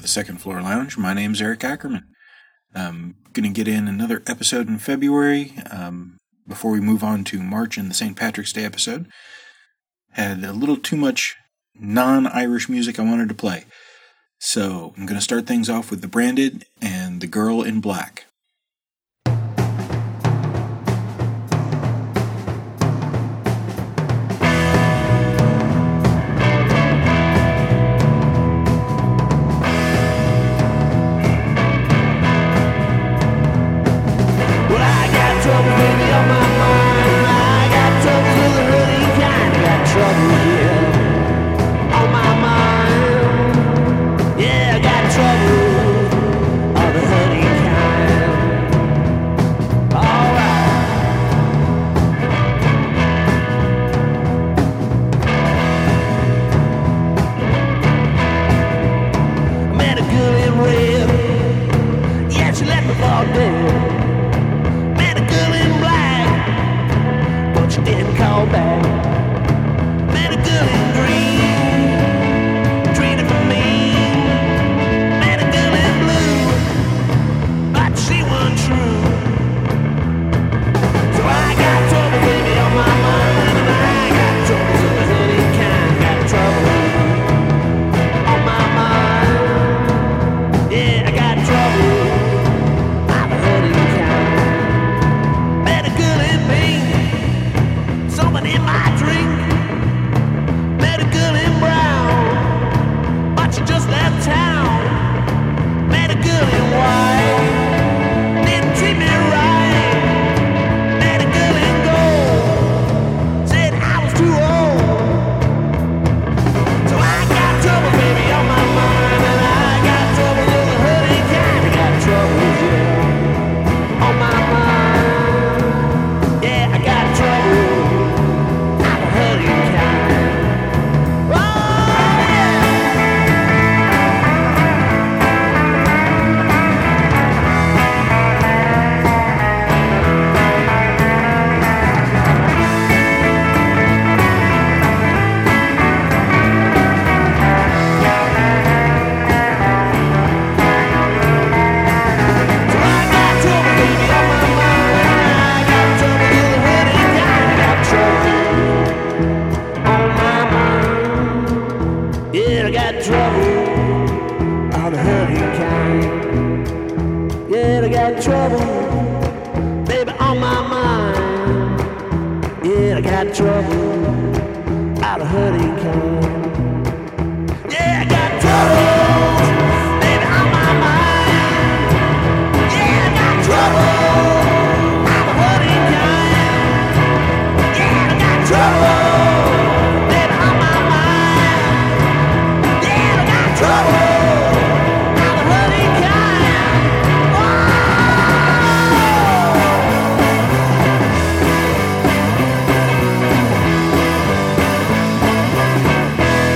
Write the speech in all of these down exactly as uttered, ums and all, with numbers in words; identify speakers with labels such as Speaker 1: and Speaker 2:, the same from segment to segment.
Speaker 1: the Second Floor Lounge. My name's Eric Ackerman. I'm going to get in another episode in February um, before we move on to March and the Saint Patrick's Day episode. Had a little too much non-Irish music I wanted to play. So I'm going to start things off with The Branded and The Girl in Black.
Speaker 2: Trouble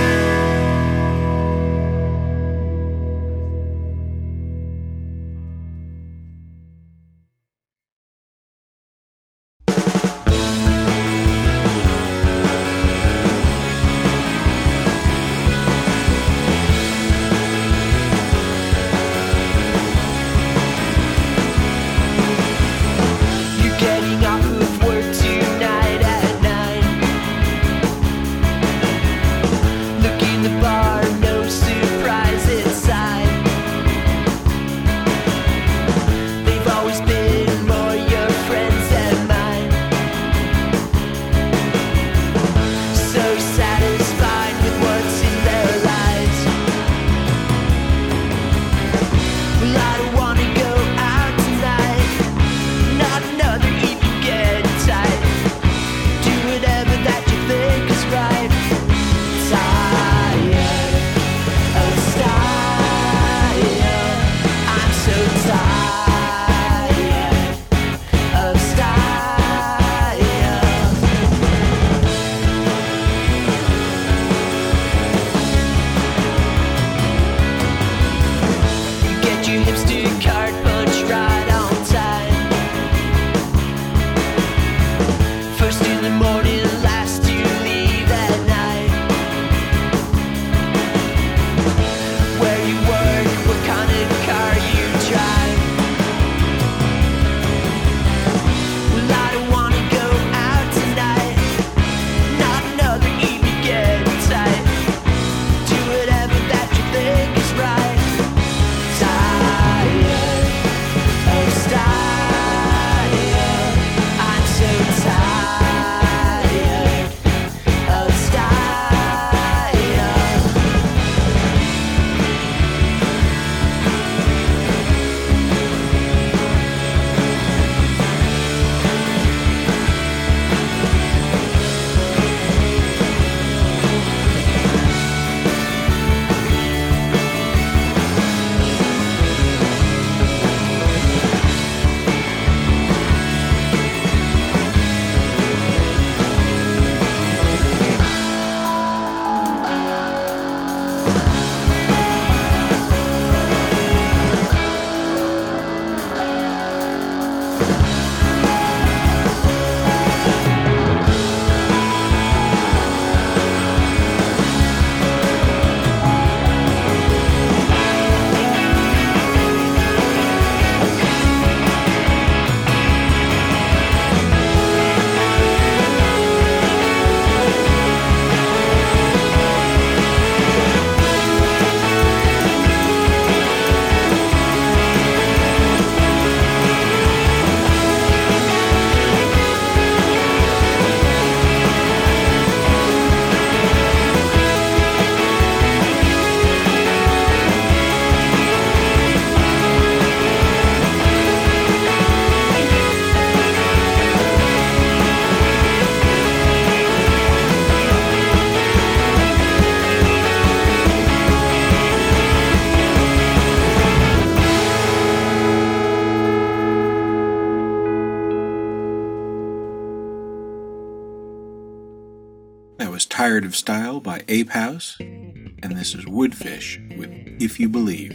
Speaker 1: Tired of Style by Ape House, and this is Woodfish with If You Believe.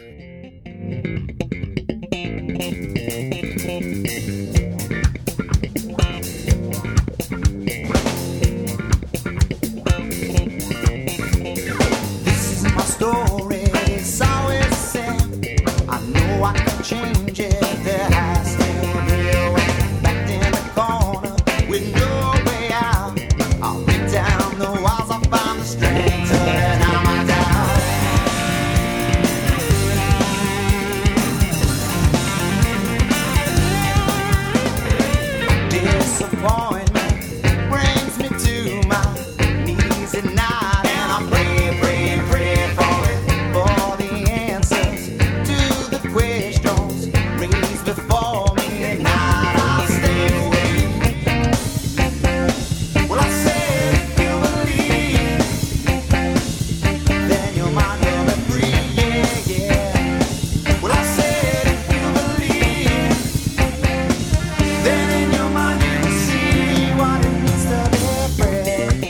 Speaker 2: This is my story, it's always the same. I know I can change it, there has to be a way. Back in the corner with no way out, I'll break down the walls, I'll find the strength to let out my doubt. Disappointment brings me to my knees at night, and I pray, pray, pray for it, for the answers to the questions raised before me. At night I'll stay awake. Well, I said if you believe, then your mind will be free, yeah, yeah. Well, I said if you believe, then in your mind you will see what it means to be free.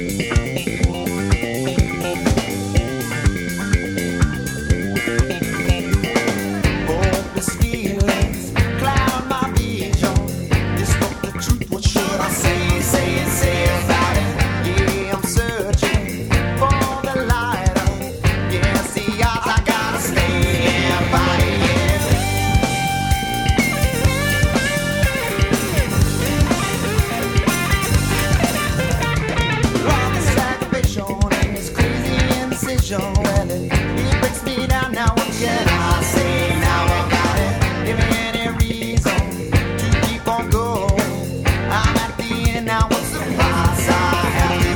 Speaker 2: Hopeless feelings cloud my vision. Distort the truth, what should I say, say it, say about it? Yeah, I'm searching for the light against the odds. I gotta stay and fight it, yeah. Long this aggravation and this crazy indecision, well, it, it breaks me down. Now what can I say now about it? Give me any reason to keep on going. I'm at the end now, what's the price I have to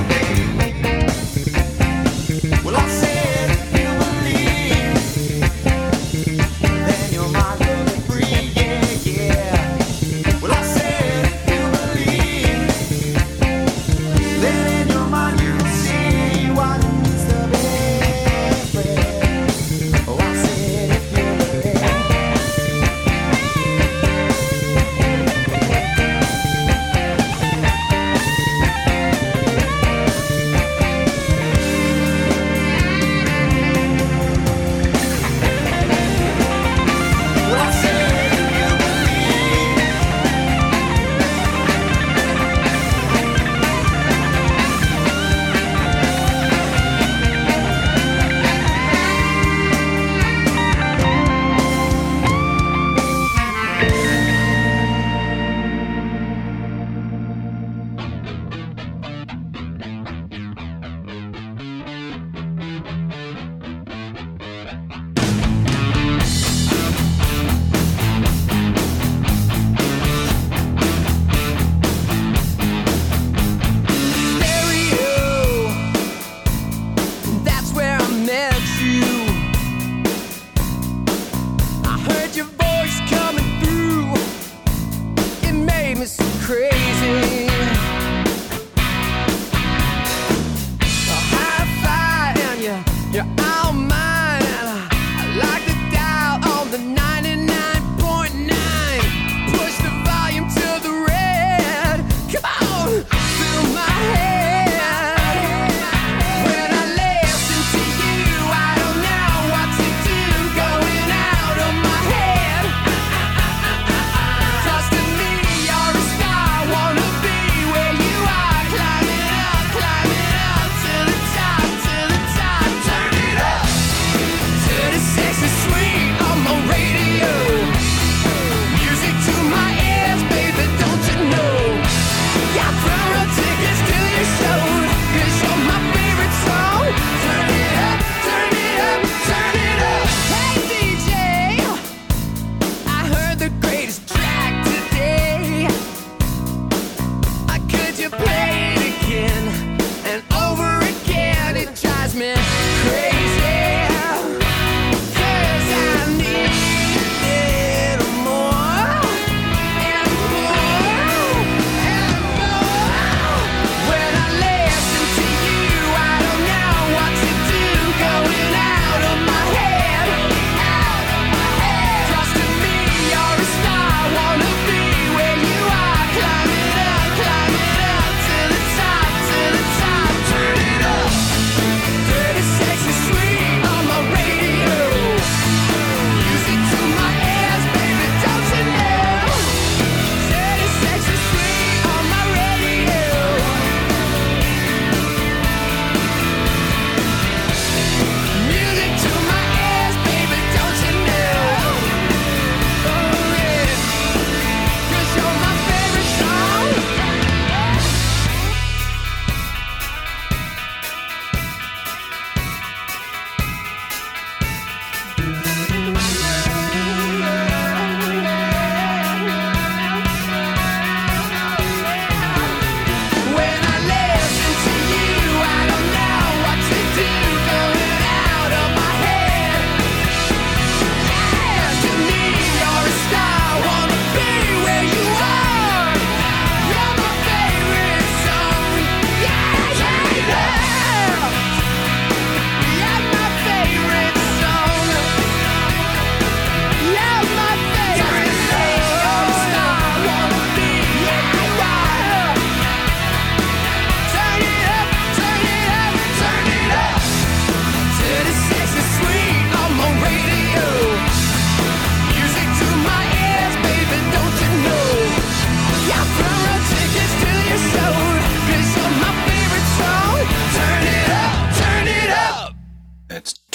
Speaker 2: pay? Well, I said if you believe, then your mind will be free, yeah, yeah. Well, I said if you believe, then in your mind you will see what it means to be free. Oh, I said if you believe. Well, I said if you believe. Stereo, that's where I met you. I heard your voice coming through. It made me so crazy. A high five and you, you're all mine. I like the dial on the ninety-nine point nine. Push the volume to the red. Come on, fill my head. When I listen to you, I don't know what to do. Going out of my head. Trust in me, you're a star.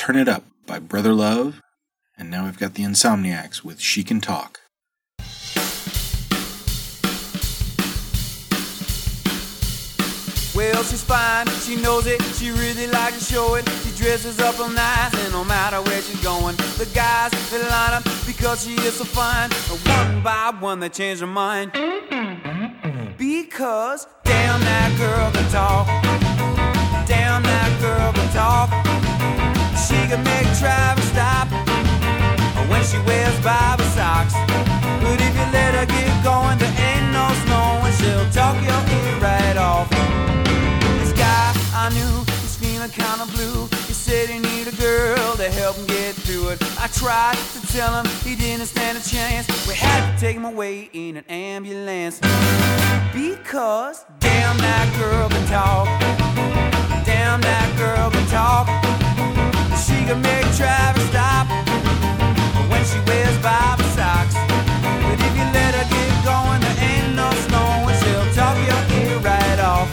Speaker 1: Turn It Up by Brother Love. And now we've got the Insomniacs with She Can Talk.
Speaker 3: Well, she's fine, she knows it, she really likes to show it. She dresses up real nice, and no matter where she's going, the guys, they line up because she is so fine. One by one, they change their mind. Because, damn, that girl can talk. Damn, that girl can talk. She can make Travis stop when she wears Bible socks. But if you let her get going, there ain't no snowing. She'll talk your ear right off. This guy I knew, he's feeling kinda blue. He said he needed a girl to help him get through it. I tried to tell him he didn't stand a chance. We had to take him away in an ambulance. Because, damn, that girl can talk. Damn, that girl can talk. She can make Travis stop when she wears Bible socks. But if you let her get going, there ain't no snowing. She'll talk your ear right off.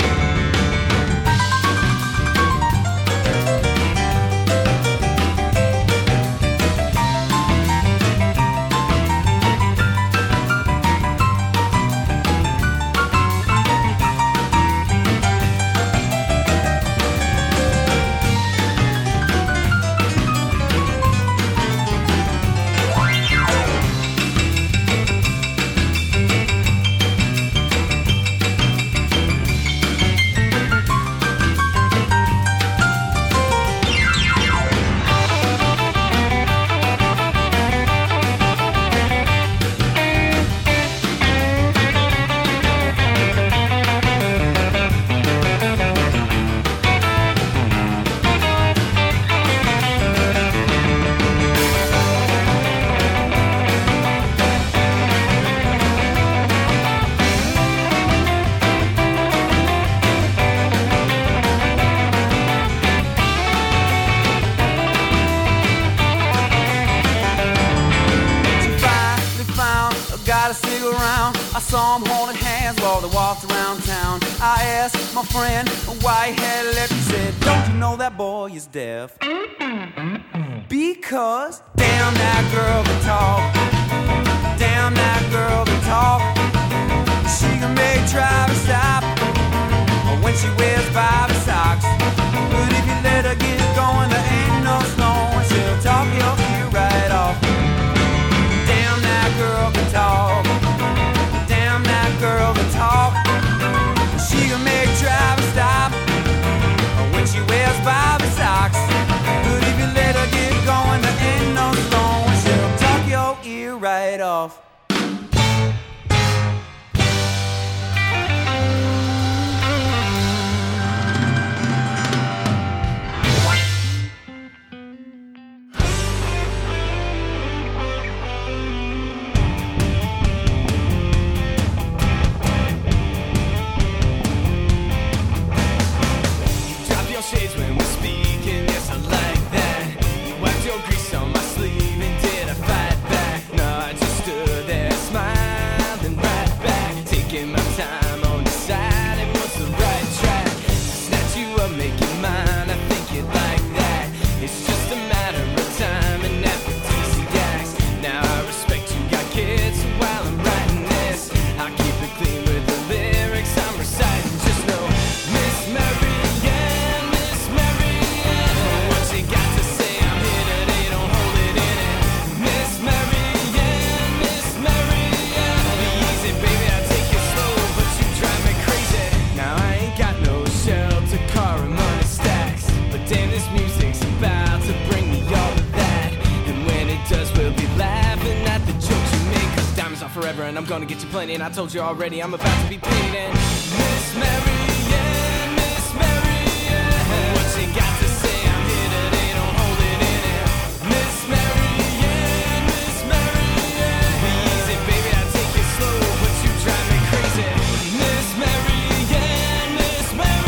Speaker 3: My friend, a white-headed left, he said, don't you know that boy is deaf? Because, damn, that girl can talk. Damn, that girl can talk. She can make Travis stop when she wears Bible socks. But if you let her get going, there ain't no snowing. She'll talk your ear right off. Damn, that girl can talk. Damn, that girl can talk. She can make Travis stop when she wears Bible socks. But if you let her get going, there ain't no stone. She'll talk your ear right off.
Speaker 4: And I'm gonna get you plenty, and I told you already I'm about to be paid. And Miss Marianne, Miss Marianne, what you got to say? I'm here today, don't hold it in it. Miss Marianne, Miss Marianne, be easy, baby, I take it slow, but you drive me crazy. Miss Marianne, Miss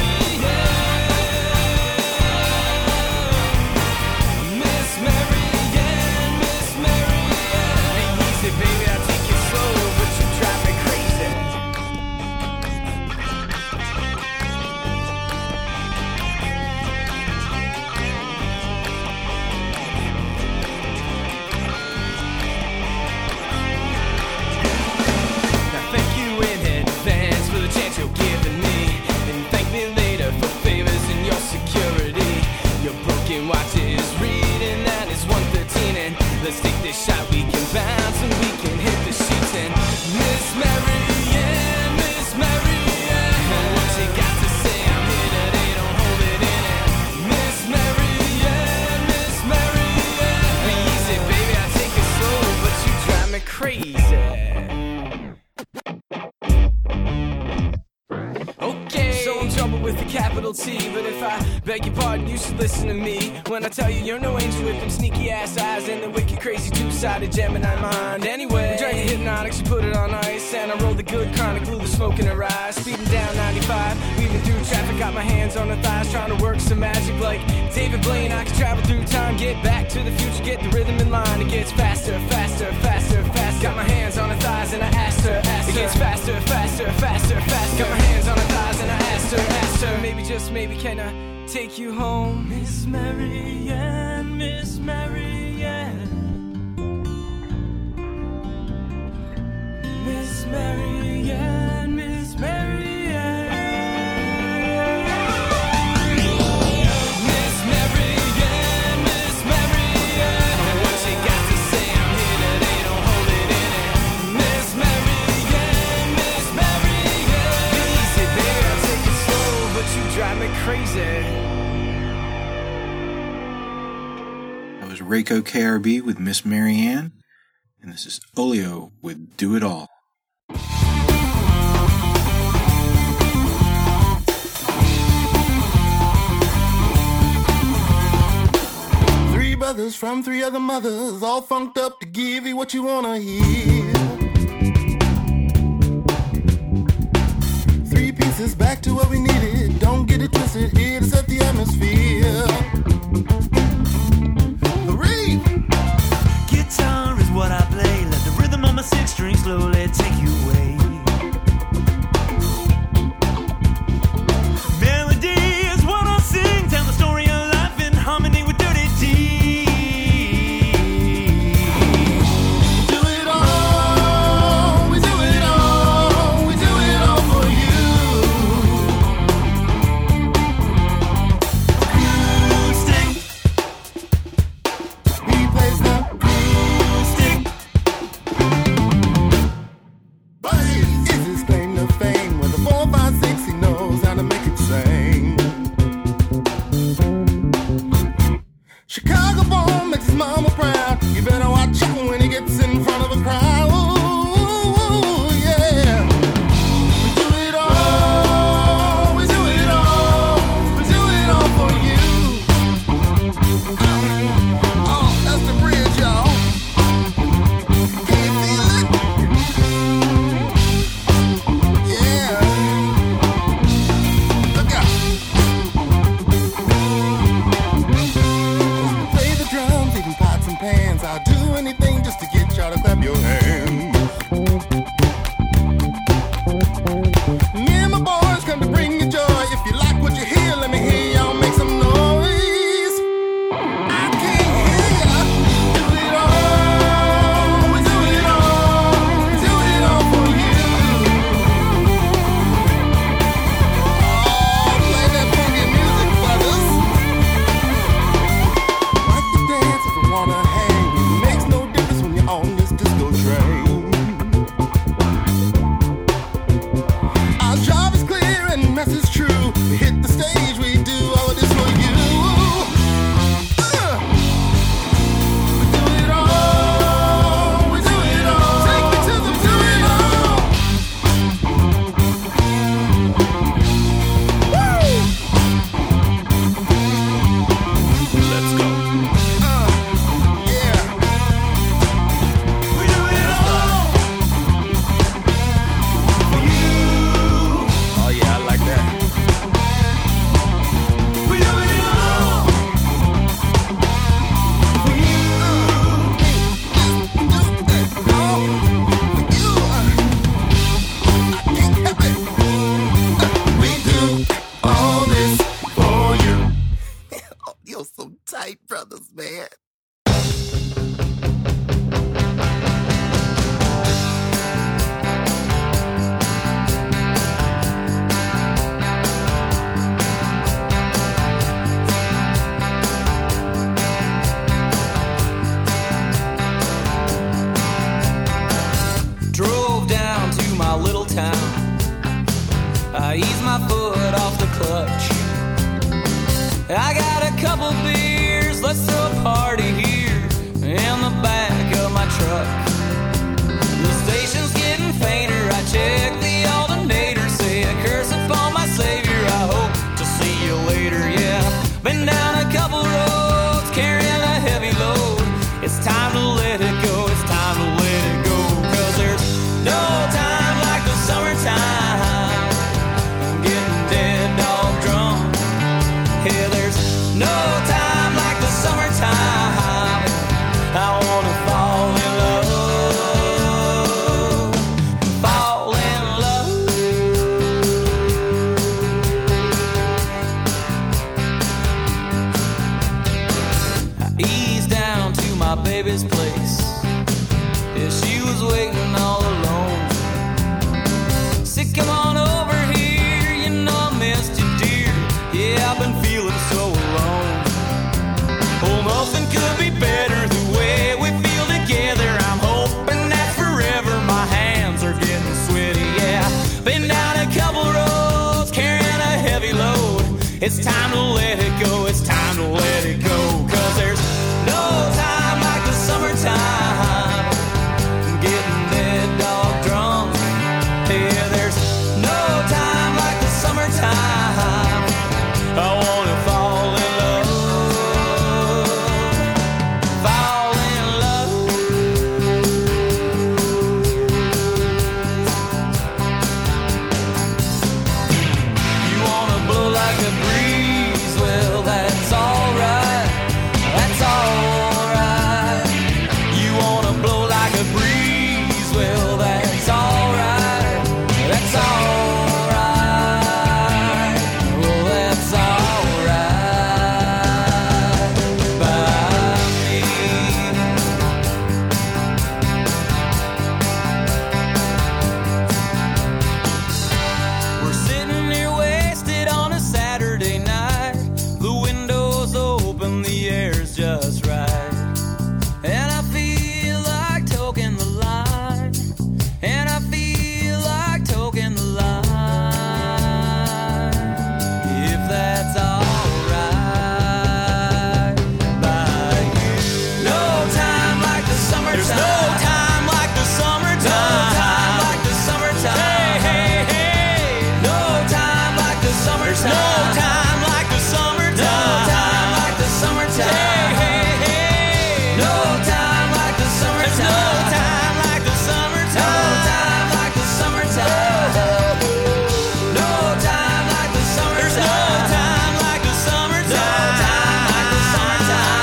Speaker 4: Marianne, Miss Marianne, Miss Marianne, be easy, baby, I take it slow. Drive me crazy. guilty. But if I beg your pardon, you should listen to me when I tell you you're no angel with them sneaky ass eyes and the wicked, crazy two-sided Gemini mind. Anyway, we drank the hypnotic, she put it on ice, and I rolled the good chronic, blew the smoke in her eyes. Speeding down ninety-five, weaving through traffic, got my hands on her thighs, trying to work some magic like David Blaine. I can travel through time, get back to the future, get the rhythm in line. It gets faster, faster, faster, faster. Got my hands on her thighs and I asked her, asked her. It gets faster, faster, faster, faster. Got my hands on her thighs and I asked her, asked her. Maybe, just maybe, can I take you home? Miss Marianne, Miss Marianne, Miss Marianne, Miss Marianne. Crazy.
Speaker 1: That was Reiko K R B with Miss Marianne, and this is Olio with Do It All.
Speaker 5: Three brothers from three other mothers, all funked up to give you what you wanna hear. Three pieces back to what we needed. Don't get it twisted, here to set the atmosphere. Three.
Speaker 6: Guitar is what I play. Let the rhythm on my six string slowly take you away. Melody is what I sing. Tell the story of life in harmony with Dirty D.
Speaker 5: Do it all, we do it all, we do it all for you. Acoustic. He plays the acoustic. But is his claim to fame with a four, five, six, he knows how to make it sing. Chicago born makes his mama proud. You better watch out when he gets in front of a crowd. Ooh, yeah. We do it all, we do it all, we do it all for you. Oh, that's the bridge, y'all. Can you feel it? Yeah. Look out. Play the drums, even pots and pans. I'll do anything just to get y'all to clap your hands. Me and my boys come to bring you joy. If you like what you hear, let me hear y'all make some noise. I can't hear ya. Do it all, we do it all, we do it all for you. Oh, play that funky music, brothers. Like to dance if you wanna hang. It makes no difference when you're on this disco train. Our job is clear and message true. We hit the stage, we do all of this for you. Uh. We do it all, we do it all. Take me to the do it all. Woo! Let's go. Uh, yeah. We do it all for you.
Speaker 3: Oh yeah, I like that.
Speaker 5: We do it all for you. Do it all for you. I can't help it. We do all this for you. Oh, you're so tight, brothers, man.
Speaker 4: Drove down to my little town. I eased my foot off the clutch. I got a couple beers, let's throw a party here in the back of my truck. The station's getting fainter, I check the alternator, say a curse upon my savior, I hope to see you It's time to let it go, it's time to let it go. Cause there's no time like the summertime. Getting dead dog drunk. Yeah, there's no time like the summertime. I wanna fall in love. Fall in love. You wanna blow like a breeze, well that's alright, that's alright. You wanna blow like a breeze, well that's alright, that's alright, well that's alright by me. We're sitting here wasted on a Saturday night. The window's open, the air's just right. And I feel like toking the line. And I feel like toking the line. If that's alright by you. No time like the summertime. There's no time like the summertime. No time like the summertime. Hey, hey, hey. No time like the summertime. No time like the summertime. No time like the summertime. Hey, hey, hey. No time like the summertime. There's no time like the summertime. No time like the summertime. No time like the summertime. There's no time like the summertime. No time like the summertime.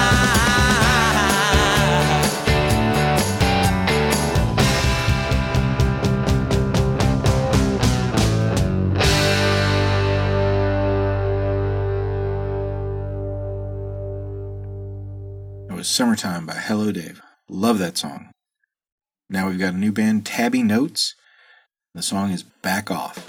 Speaker 1: That was Summertime by Hello Dave. Love that song. Now we've got a new band, Tabby Notes. The song is Back Off.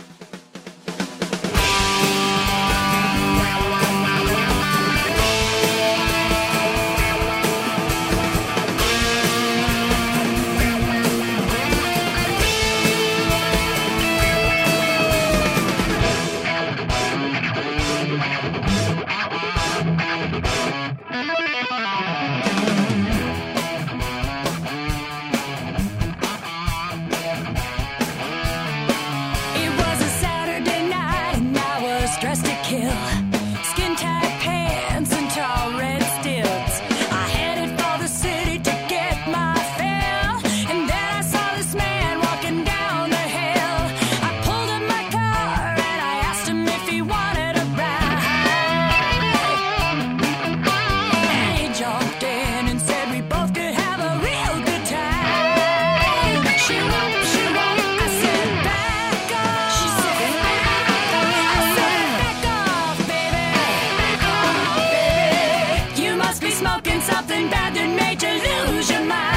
Speaker 7: It was a Saturday night and I was dressed to kill. Skin tight pants and tall red stilts. I headed for the city to get my fill. And then I saw this man walking down the hill. I pulled up my car and I asked him if he wanted a ride. And he jumped in and said we both could have a real good time. She won't, she won't. I said back off. She said back off. I said back off, baby. Back off, baby. You must be smoking something bad that made you lose your mind.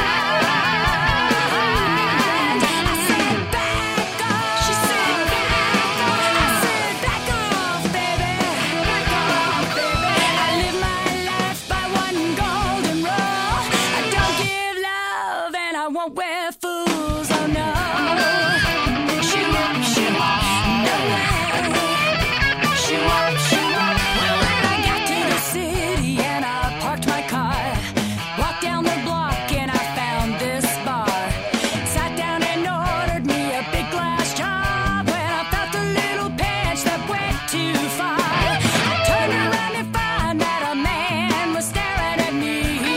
Speaker 7: I said back off. She said back off. I said back off, baby. Back off, baby. I live my life by one golden rule. I don't give love and I won't wear fools. Oh no. She won't, she won't. No way. She won't, she won't. Well, when I got to the city and I parked my car, walked down the block and I found this bar. Sat down and ordered me a big glass job. When I felt a little pinch that went too far, I turned around and found that a man was staring at me.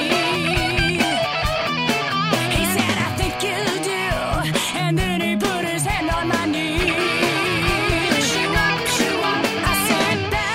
Speaker 7: He said, I think you do. And then he put his hand on my knee. She won't, she won't. I said back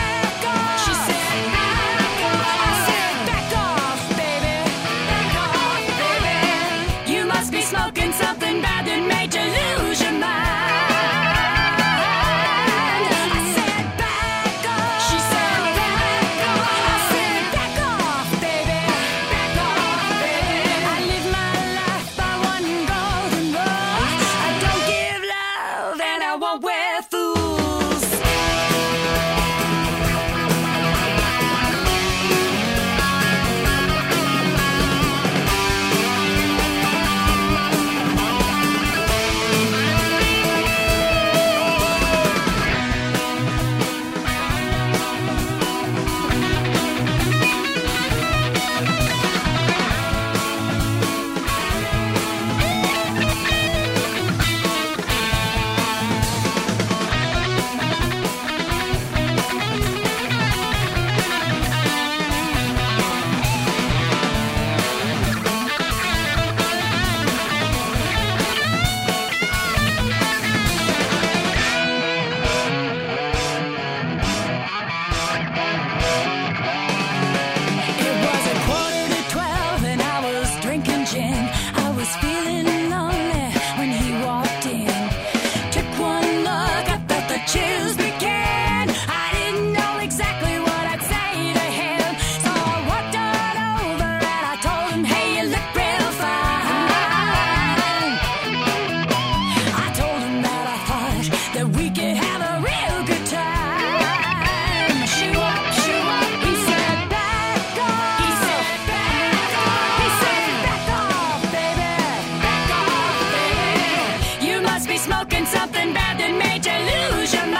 Speaker 7: smoking something bad that made you lose your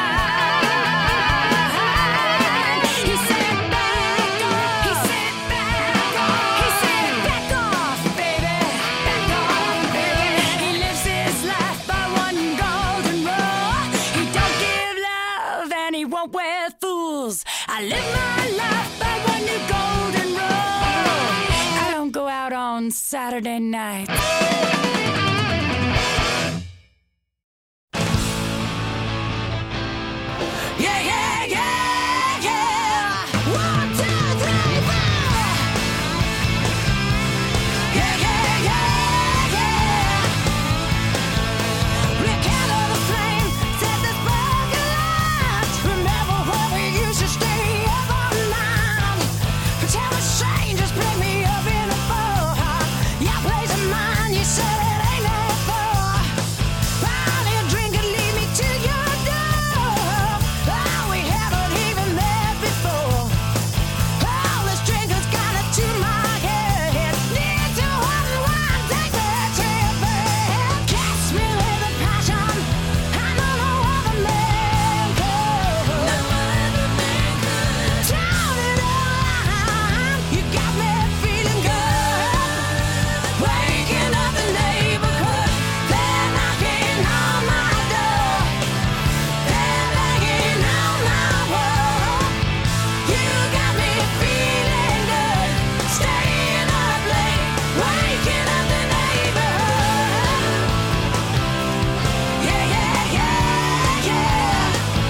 Speaker 7: mind. He said, back off. He said, back off. He said, back off, baby. Back off, baby. He lives his life by one golden rule. He don't give love and he won't wear fools. I live my life by one new golden rule. I don't go out on Saturday night. Yeah, yeah, yeah, yeah. One, two, three, four. Yeah, yeah, yeah, yeah. Rekindle the flame, set the spark alight. Remember where we used to stay up all night. Pretend we're strangers, bring me up in a bar. Yeah, place of mine, you said it ain't no far. Buy me a drink and lead me to your door. Oh, we haven't even met before. All this drink has got it to my head. Need to unwind, take that trip back. Catch me with a passion. I know no other man could. No other man could. Turn it on. You got me feeling good. Waking up the neighborhood. They're knocking on my door. They're banging on my wall. You got me feeling good. Staying up late. Waking up the neighborhood. Yeah, yeah, yeah, yeah.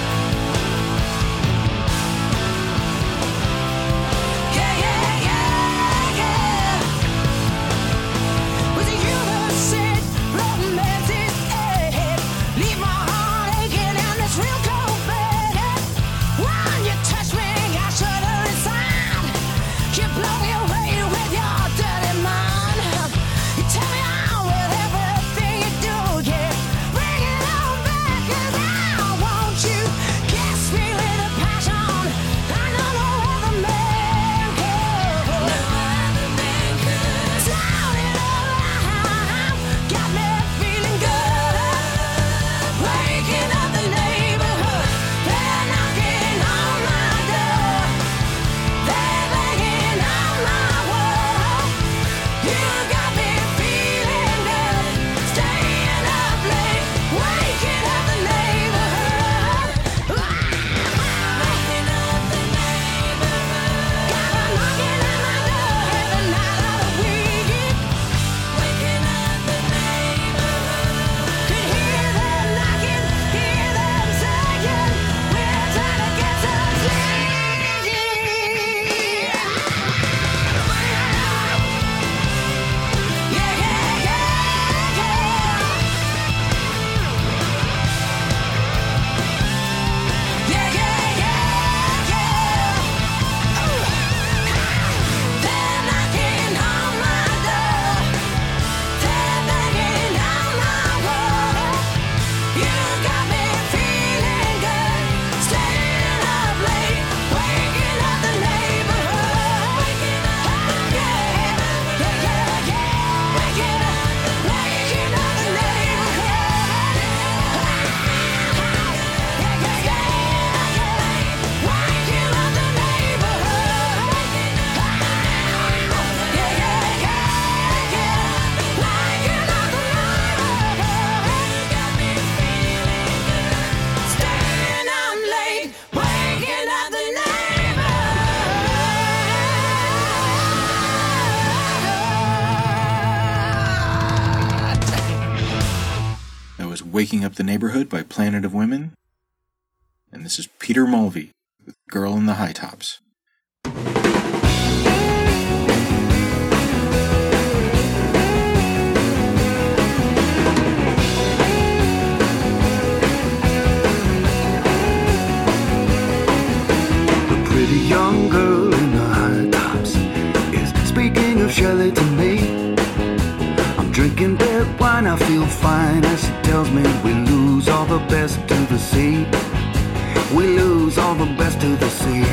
Speaker 7: Yeah, yeah, yeah, yeah. Was it you that said romance is dead? Leave my heart aching in this real cold bed. When you touch me, I shudder inside. You blow me away with your dirty mind. You tell me on with everything you do, yeah. Bring it on back 'cause I want you. Kiss me with a passion. I know no other man could. No other man could. Turn it around. Got me feeling good. Waking up the neighborhood. They're knocking on my door. They're banging on my wall. You got me feeling good. Staying up late. Waking up the neighborhood. Waking up the neighborhood. Got 'em knocking on my door every night of the week. Waking up the neighborhood. Could hear them knocking, hear them saying, we're trying to get some sleep. Yeah, yeah, yeah, yeah. Yeah, yeah, yeah, yeah. Ooh. They're knocking on my door. They're banging on my wall. You got me feeling good. Staying up late. Waking up the neighborhood. Waking up, yeah, yeah, yeah, yeah. Waking up, waking up the neighborhood. Yeah, yeah, yeah, yeah. Waking up the neighborhood. Yeah, yeah, yeah, yeah. Waking up the neighborhood. Got me feeling good. Staying up late. Waking up the neighborhood.
Speaker 1: That was Waking Up the Neighborhood by Planet of Women. And this is Peter Mulvey with Girl in the High Tops.
Speaker 8: The pretty young girl in the high tops is speaking of Shelley to me. I'm drinking red wine, I feel fine as she tells me we lose all the best to the sea. We lose all the best to the sea.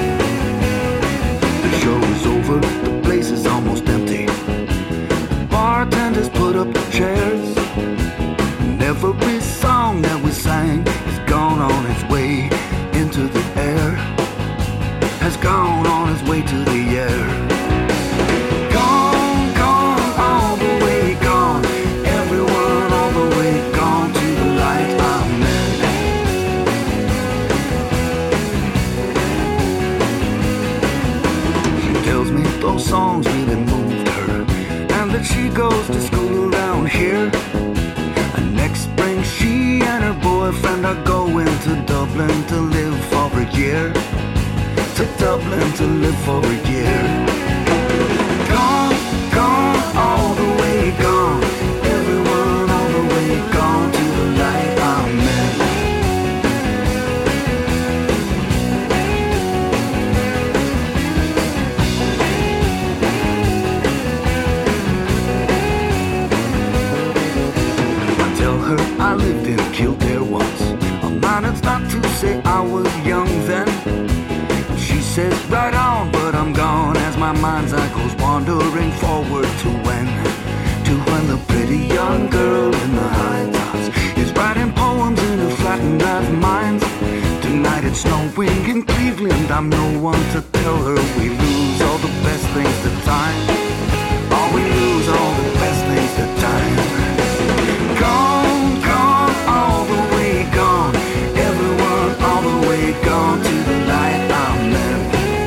Speaker 8: The show is over, the place is almost empty. The bar that she goes to school around here. And next spring she and her boyfriend are going to Dublin to live for a year. To Dublin to live for a year. Gone, gone, all the way gone. Everyone all the way gone to the light. Amen. I tell her I lived in Kildare once. I managed not to say I was young then. She says right on, but I'm gone as my mind's eye goes wandering forward to when, to when the pretty young girl in the high tops is writing poems in her flattened out mind. Tonight it's snowing in Cleveland. I'm no one to tell her we lose all the best things to time. Oh, we lose all the best things to time. Gone, gone, all the way gone. Everyone all the way gone to the light. Amen.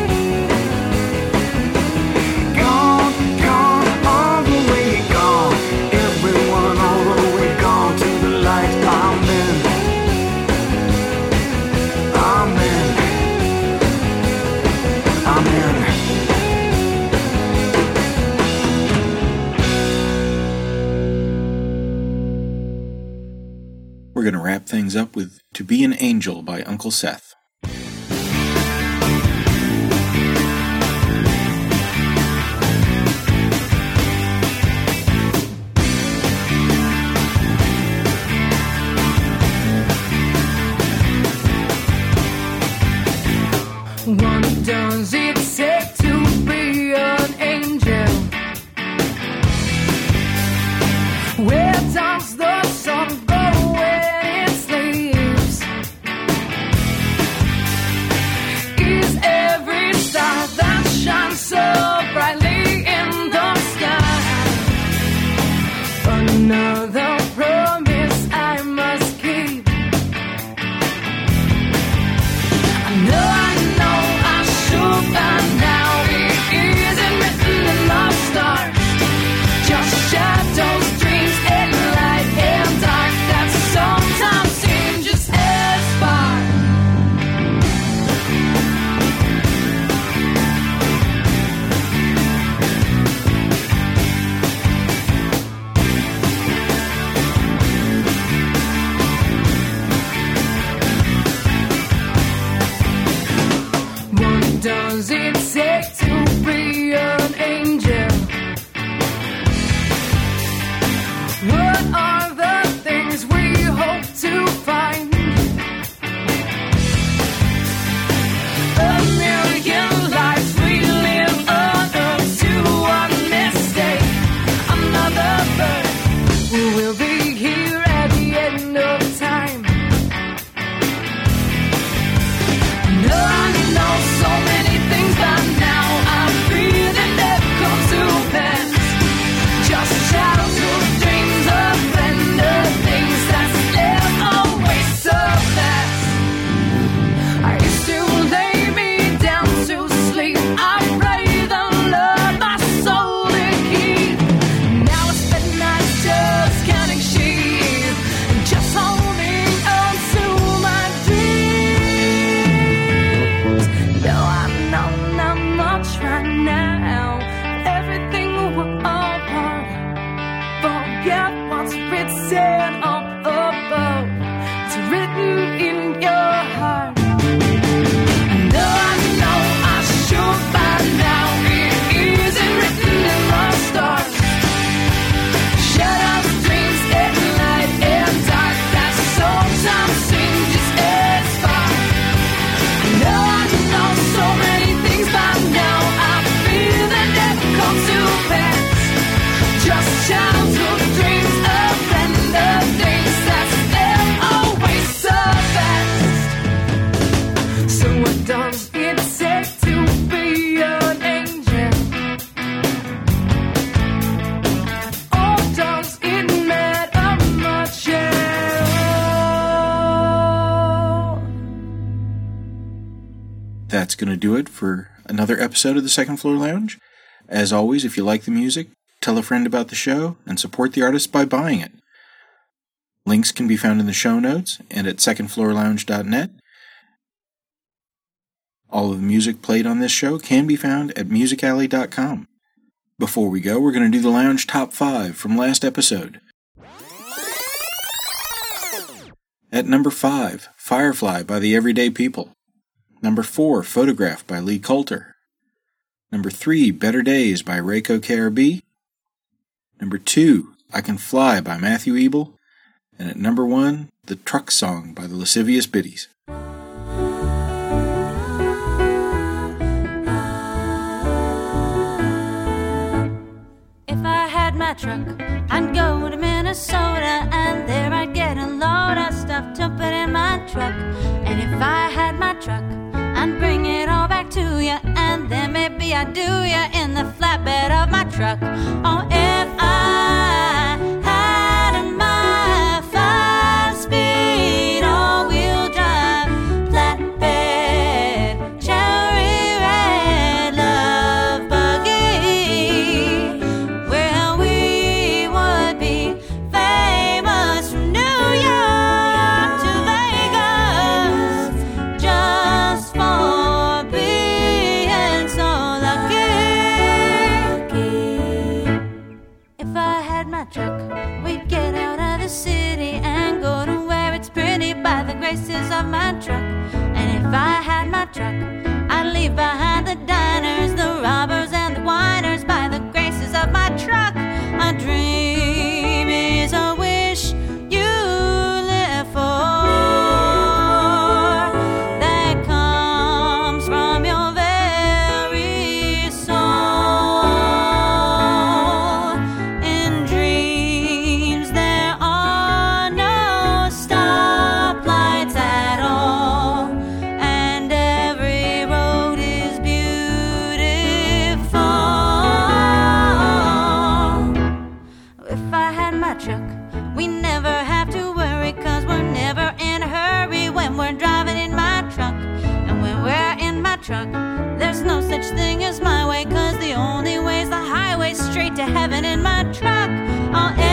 Speaker 8: Gone, gone, all the way gone. Everyone all the way gone to the light. Amen. Amen. Amen.
Speaker 1: We're going to wrap things up with To Be an Angel by Uncle Seth.
Speaker 7: What does it take to be an angel? Where does the sun go when it sleeps? Is every star that shines so brightly in the sky another promise I must keep? I know I know I should by now. It isn't written in the stars. Just shadows, dreams, and light and dark that sometimes seem just as far. What does it take to be an angel? What are the things we hope to find? A million lives we live on earth to one mistake. Another birth who will be here at the end of time. No, I know so many things by now. I breathe and never come to pass. Just childhood dreams of splendor, things that slip away so fast. I used to lay me down to sleep. I pray the Lord my soul to keep. Now I spend nights just counting sheep and just holding on to my dreams. No, I know not much right now. Everything will all part. Forget what's written up above. It's written in your heart. No, I know I should by now. It isn't written in the stars. Shadows, dreams, and light and dark that sometimes seem just as far. No, I know so many things by now. I feel that never come to pass. Just childhood dreams of splendor, things that slip away so fast. So what does it take to be an angel? Or does it matter much at all?
Speaker 1: That's going to do it for another episode of the Second Floor Lounge. As always, if you like the music, tell a friend about the show, and support the artist by buying it. Links can be found in the show notes and at second floor lounge dot net. All of the music played on this show can be found at music alley dot com. Before we go, we're going to do the Lounge Top five from last episode. At number five, Firefly by the Everyday People. Number four, Photograph by Lee Coulter. Number three, Better Days by Reiko K R B. Number two, I Can Fly by Matthew Ebel. And at number one, The Truck Song by the Lascivious Biddies.
Speaker 7: If I had my truck, I'd go to Minnesota, and there I'd get a load of stuff to put in my truck. And if I had my truck, I'd bring it all back to you, and then maybe I'd do you in the flatbed of my truck. Oh, if I had my five-speed all-wheel drive flatbed cherry red love buggy, well, we would be famous from New York to Vegas, just for being so lucky. If I had my truck, we'd get out of the city and go to where it's pretty by the graces of my truck. And if I had my truck, I'd leave behind the diners, the robbers and the whiners by the graces of my truck. A dream is a wish you live for, that comes from your very soul. In dreams there are no stoplights at all, and every road is beautiful. If I had my truck, we never have to worry, 'cause we're never in a hurry when we're driving in my truck. And when we're in my truck, there's no such thing as my way, 'cause the only way's the highway straight to heaven in my truck. Oh,